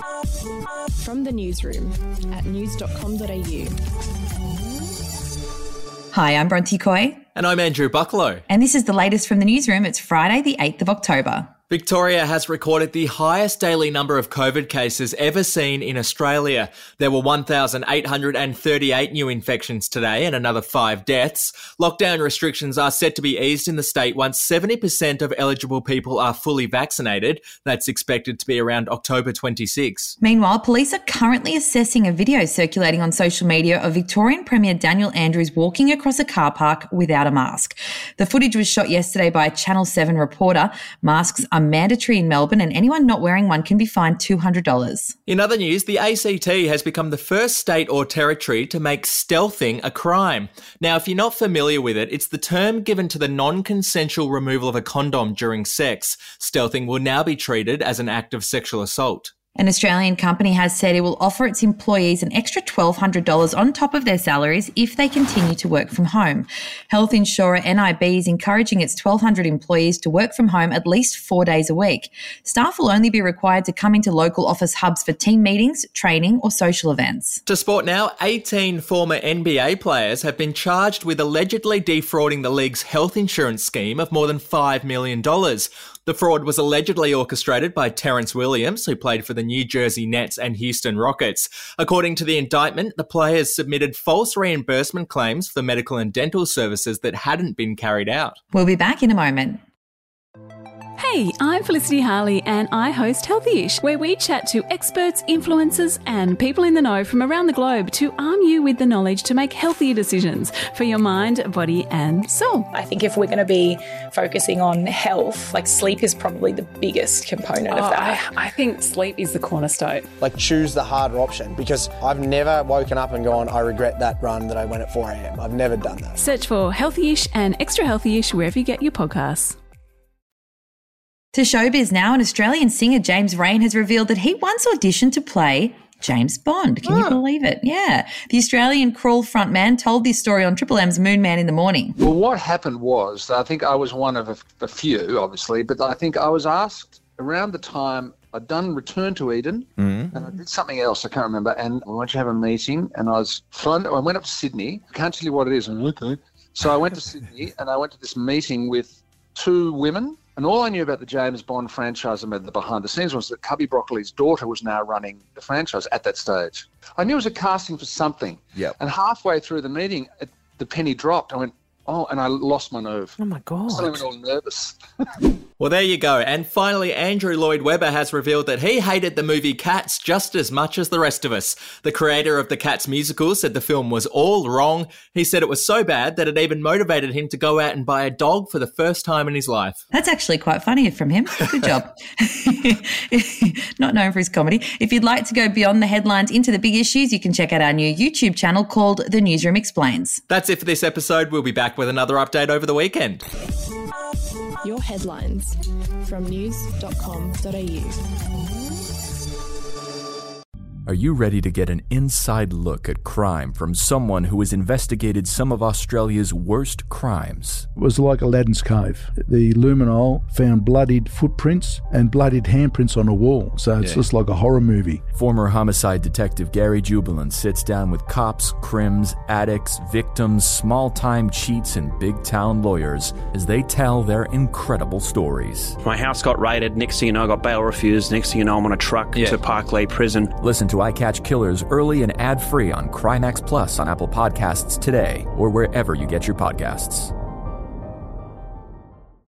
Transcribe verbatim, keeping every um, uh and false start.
From the newsroom at news dot com dot a u. Hi, I'm Bronte Coy. And I'm Andrew Bucklow. And this is the latest from the newsroom. It's Friday, the eighth of October. Victoria has recorded the highest daily number of COVID cases ever seen in Australia. There were one thousand eight hundred thirty-eight new infections today and another five deaths. Lockdown restrictions are set to be eased in the state once seventy percent of eligible people are fully vaccinated. That's expected to be around October twenty-sixth. Meanwhile, police are currently assessing a video circulating on social media of Victorian Premier Daniel Andrews walking across a car park without a mask. The footage was shot yesterday by a Channel seven reporter. Masks are mandatory in Melbourne and anyone not wearing one can be fined two hundred dollars. In other news, the A C T has become the first state or territory to make stealthing a crime. Now, if you're not familiar with it, it's the term given to the non-consensual removal of a condom during sex. Stealthing will now be treated as an act of sexual assault. An Australian company has said it will offer its employees an extra twelve hundred dollars on top of their salaries if they continue to work from home. Health insurer N I B is encouraging its twelve hundred employees to work from home at least four days a week. Staff will only be required to come into local office hubs for team meetings, training or social events. To sport now, eighteen former N B A players have been charged with allegedly defrauding the league's health insurance scheme of more than five million dollars. The fraud was allegedly orchestrated by Terrence Williams, who played for the New Jersey Nets and Houston Rockets. According to the indictment, the players submitted false reimbursement claims for medical and dental services that hadn't been carried out. We'll be back in a moment. Hey, I'm Felicity Harley and I host Healthyish, where we chat to experts, influencers and people in the know from around the globe to arm you with the knowledge to make healthier decisions for your mind, body and soul. I think if we're going to be focusing on health, like sleep is probably the biggest component oh, of that. I, I think sleep is the cornerstone. Like choose the harder option, because I've never woken up and gone, I regret that run that I went at four a.m. I've never done that. Search for Healthyish and Extra Healthyish wherever you get your podcasts. To showbiz now, an Australian singer, James Raine, has revealed that he once auditioned to play James Bond. Can oh. you believe it? Yeah. The Australian Crawl frontman told this story on Triple M's Moon Man in the Morning. Well, what happened was, I think I was one of a, a few, obviously, but I think I was asked around the time I'd done Return to Eden mm. and I did something else, I can't remember, and I went to have a meeting and I was flown, I went up to Sydney. I can't tell you what it is. I'm okay. So I went to Sydney and I went to this meeting with two women. And all I knew about the James Bond franchise and about the behind the scenes was that Cubby Broccoli's daughter was now running the franchise at that stage. I knew it was a casting for something. Yep. And halfway through the meeting, it, the penny dropped. I went, oh, and I lost my nerve. Oh, my God. I was all nervous. Well, there you go. And finally, Andrew Lloyd Webber has revealed that he hated the movie Cats just as much as the rest of us. The creator of the Cats musical said the film was all wrong. He said it was so bad that it even motivated him to go out and buy a dog for the first time in his life. That's actually quite funny from him. Good job. Not known for his comedy. If you'd like to go beyond the headlines into the big issues, you can check out our new YouTube channel called The Newsroom Explains. That's it for this episode. We'll be back with another update over the weekend. Your headlines from news dot com dot a u. Are you ready to get an inside look at crime from someone who has investigated some of Australia's worst crimes? It was like Aladdin's Cave. The luminol found bloodied footprints and bloodied handprints on a wall, so it's yeah. just like a horror movie. Former homicide detective Gary Jubilant sits down with cops, crims, addicts, victims, small-time cheats, and big-town lawyers as they tell their incredible stories. My house got raided. Next thing you know, I got bail refused. Next thing you know, I'm on a truck yeah. to Parklea Prison. Listen to I Catch Killers early and ad-free on Crimex Plus on Apple Podcasts today or wherever you get your podcasts.